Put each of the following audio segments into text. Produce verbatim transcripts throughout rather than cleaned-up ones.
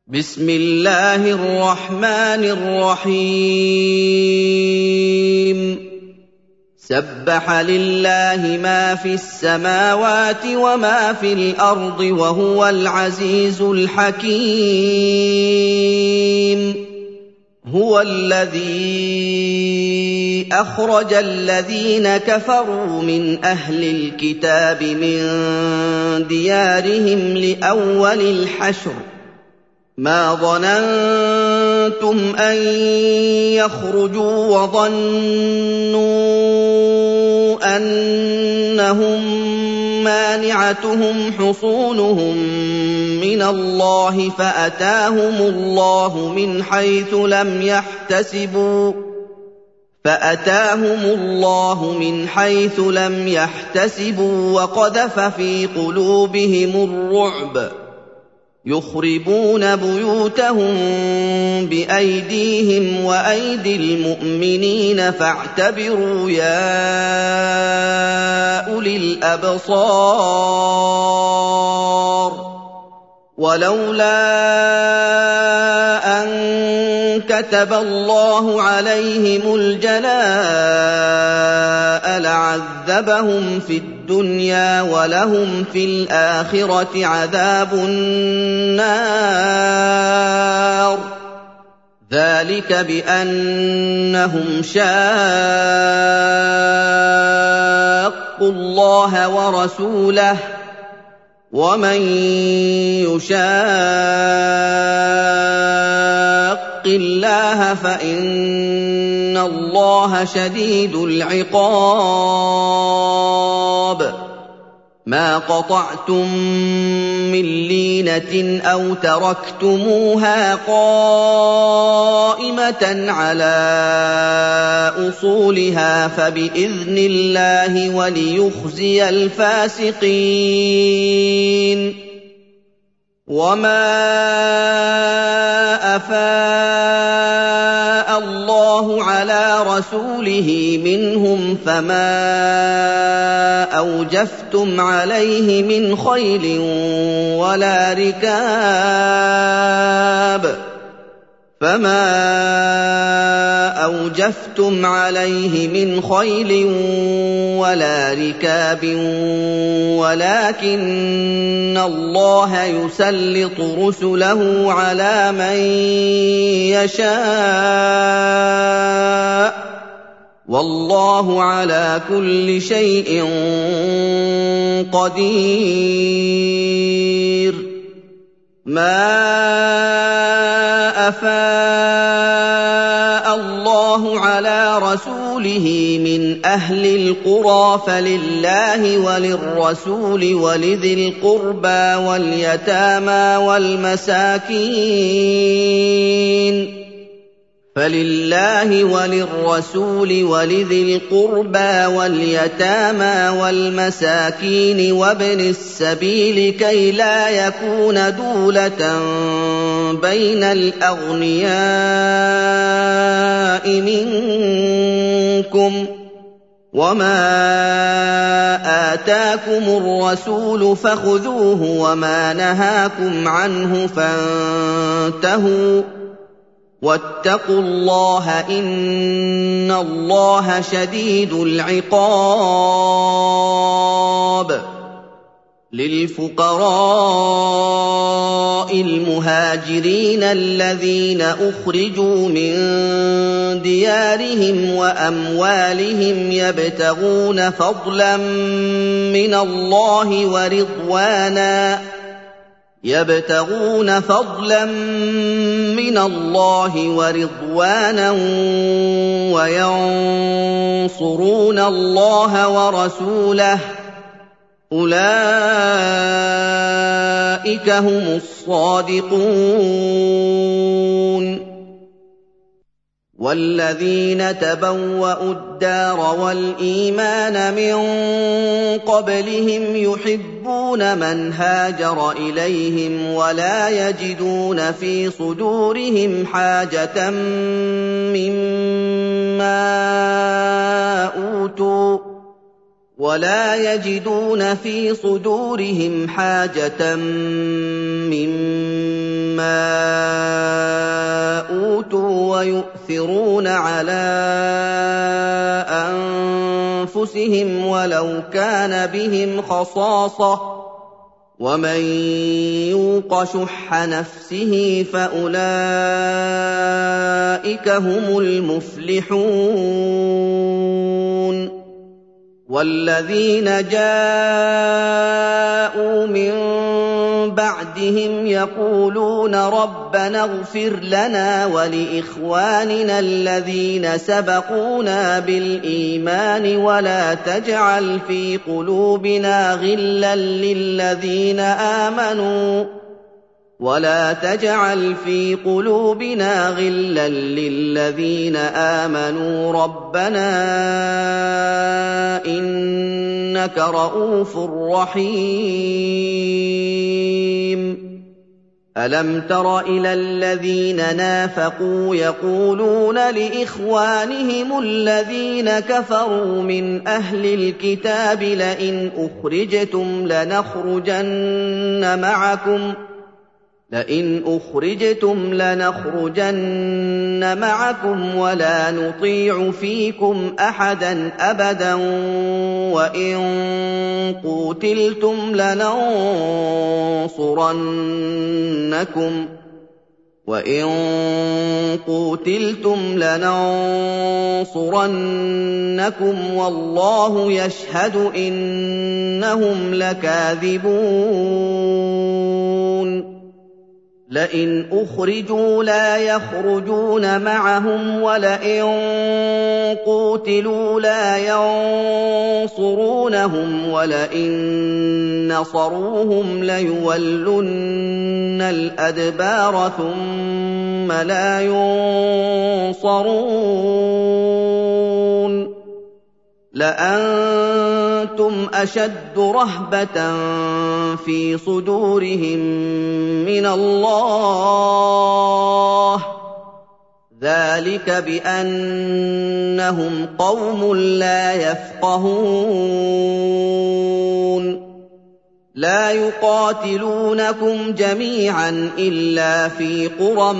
بسم الله الرحمن الرحيم سبح لله ما في السماوات وما في الأرض وهو العزيز الحكيم هو الذي أخرج الذين كفروا من أهل الكتاب من ديارهم لأول الحشر ما ظننتم أن يخرجوا وظنوا أنهم مانعتهم حصونهم من الله فأتاهم الله من حيث لم يحتسبوا فأتاهم الله من حيث لم يحتسبوا وقذف في قلوبهم الرعب يخربون بيوتهم بأيديهم وأيدي المؤمنين فاعتبروا يا أولي الأبصار ولولا أن كتب الله عليهم الجلاء لعذبهم في الدنيا ولهم في الآخرة عذاب النار ذلك بأنهم شاقوا الله ورسوله ومن يشاق الله فإن الله شديد العقاب ما قطعتم من لينة أو تركتموها قائمة على أصولها فبإذن الله وليخزي الفاسقين وما أفاء الله على رسوله منهم فما أوجفتم عليه من خيل ولا ركاب فما أوجفتم عليه من خيل ولا ركاب ولكن الله يسلط رسله على من يشاء والله على كل شيء قدير ما أفاء الله على رسوله من أهل القرى فلله وللرسول ولذي القربى واليتامى والمساكين فلله وللرسول ولذي القربى واليتامى والمساكين وابن السبيل كي لا يكون دولة بين الأغنياء منكم وما آتاكم الرسول فخذوه وما نهاكم عنه فانتهوا واتقوا الله إن الله شديد العقاب للفقراء المهاجرين الذين أخرجوا من ديارهم وأموالهم يبتغون فضلا من الله ورضوانا يبتغون فضلا من الله ورضوانا وينصرون الله ورسوله أولئك هم الصادقون والذين تبوأوا الدار والإيمان من قبلهم يحبون من هاجر إليهم ولا يجدون في صدورهم حاجة مما أوتوا ولا يجدون في صدورهم حاجة مما أُوتُوا وَيُؤْثِرُونَ عَلَىٰ أَنفُسِهِمْ وَلَوْ كَانَ بِهِمْ خَصَاصَةٌ ۚ وَمَن يُوقَ شُحَّ نَفْسِهِ فَأُولَٰئِكَ هُمُ الْمُفْلِحُونَ. وَالَّذِينَ جَاءُوا مِن بَعْدِهِمْ يَقُولُونَ رَبَّنَا اغْفِرْ لَنَا وَلِإِخْوَانِنَا الَّذِينَ سَبَقُونَا بِالْإِيمَانِ وَلَا تَجْعَلْ فِي قُلُوبِنَا غِلًّا لِّلَّذِينَ آمَنُوا ولا تجعل في قلوبنا غلا للذين آمنوا ربنا إنك رءوف رحيم. ألم تر إلى الذين نافقوا يقولون لإخوانهم الذين كفروا من أهل الكتاب لئن أخرجتم لنخرجن معكم لئن أخرجتم لنخرجن معكم ولا نطيع فيكم أحدا أبدا وإن قوتلتم لننصرنكم وإن قوتلتم لننصرنكم والله يشهد إنهم لكاذبون. لئن أخرجوا لا يخرجون معهم ولئن قوتلوا لا ينصرونهم ولئن نصروهم ليولن الأدبار ثم لا ينصرون. لأنتم أشد رهبة في صدورهم من الله ذلك بأنهم قوم لا يفقهون. لا يقاتلونكم جميعا إلا في قرى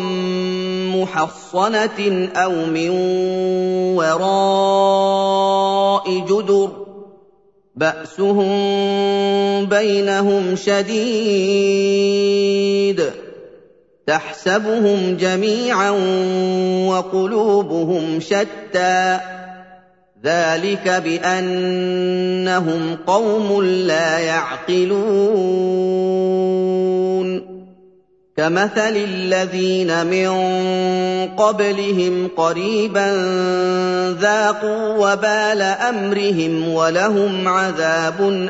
محصنة أو من وراء جدر بأسهم بينهم شديد تحسبهم جميعا وقلوبهم شتى ذلك بأنهم قوم لا يعقلون. كمثل الذين من قبلهم قريبا ذاقوا وبال أمرهم ولهم عذاب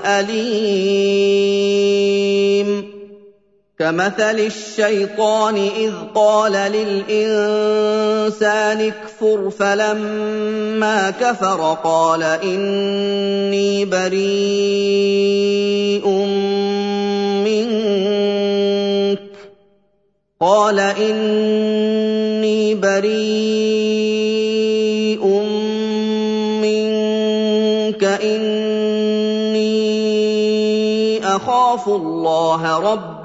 أليم. كمثل الشيطان إذ قال للإنسان اكفر فلما كفر قال إني بريء منك قال إني بريء منك إني أخاف الله رب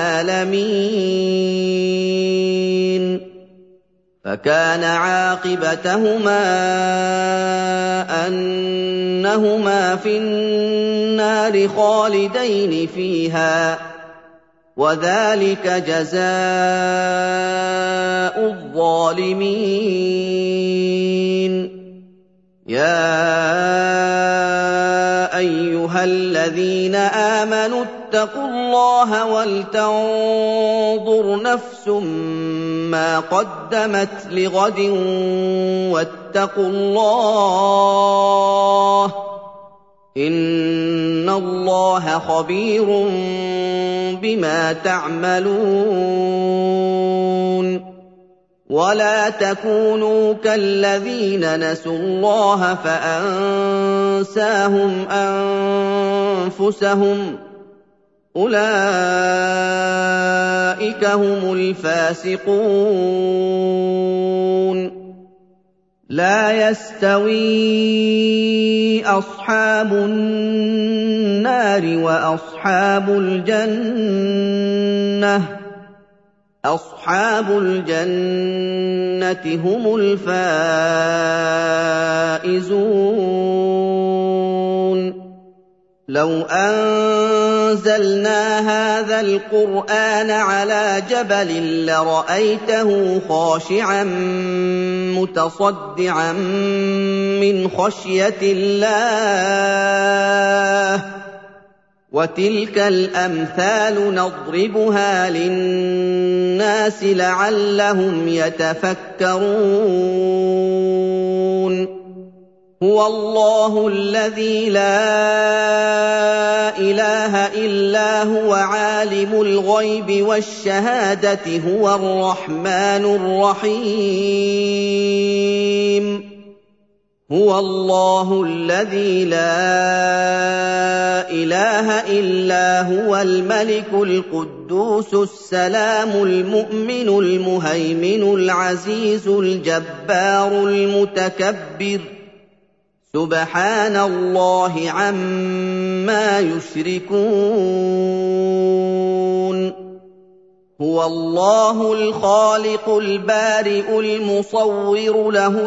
العالمين. فكان عاقبتهما أنهما في النار خالدين فيها وذلك جزاء الظالمين. يا أيها الذين آمنوا اتقوا الله ولتنظر نفس ما قدمت لغد واتقوا الله إن الله خبير بما تعملون. ولا تكونوا كالذين نسوا الله فأنساهم أنفسهم أولئك هم الفاسقون. لا يستوي أصحاب النار وأصحاب الجنة أَصْحَابُ الْجَنَّةِ هُمُ الْفَائِزُونَ لَوْ أَنزَلْنَا هَٰذَا الْقُرْآنَ عَلَىٰ جَبَلٍ لَّرَأَيْتَهُ خَاشِعًا مُّتَصَدِّعًا مِّنْ خَشْيَةِ اللَّهِ ۚ وَتِلْكَ الْأَمْثَالُ نَضْرِبُهَا لِلنَّاسِ لَعَلَّهُمْ يَتَفَكَّرُونَ هُوَ اللَّهُ الَّذِي لَا إِلَٰهَ إِلَّا هُوَ عَالِمُ الْغَيْبِ وَالشَّهَادَةِ هُوَ الرَّحْمَٰنُ الرَّحِيمُ هُوَ اللَّهُ الَّذِي لَا إِلَٰهَ إِلَّا هُوَ الْمَلِكُ الْقُدُّوسُ السَّلَامُ الْمُؤْمِنُ الْمُهَيْمِنُ الْعَزِيزُ الْجَبَّارُ الْمُتَكَبِّرُ سُبْحَانَ اللَّهِ عَمَّا يُشْرِكُونَ هُوَ اللَّهُ الْخَالِقُ الْبَارِئُ الْمُصَوِّرُ لَهُ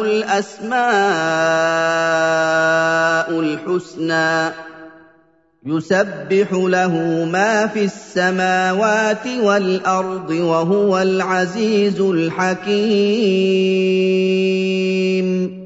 الْأَسْمَاءُ الْحُسْنَىٰ يُسَبِّحُ لَهُ مَا فِي السَّمَاوَاتِ وَالْأَرْضِ وَهُوَ الْعَزِيزُ الْحَكِيمُ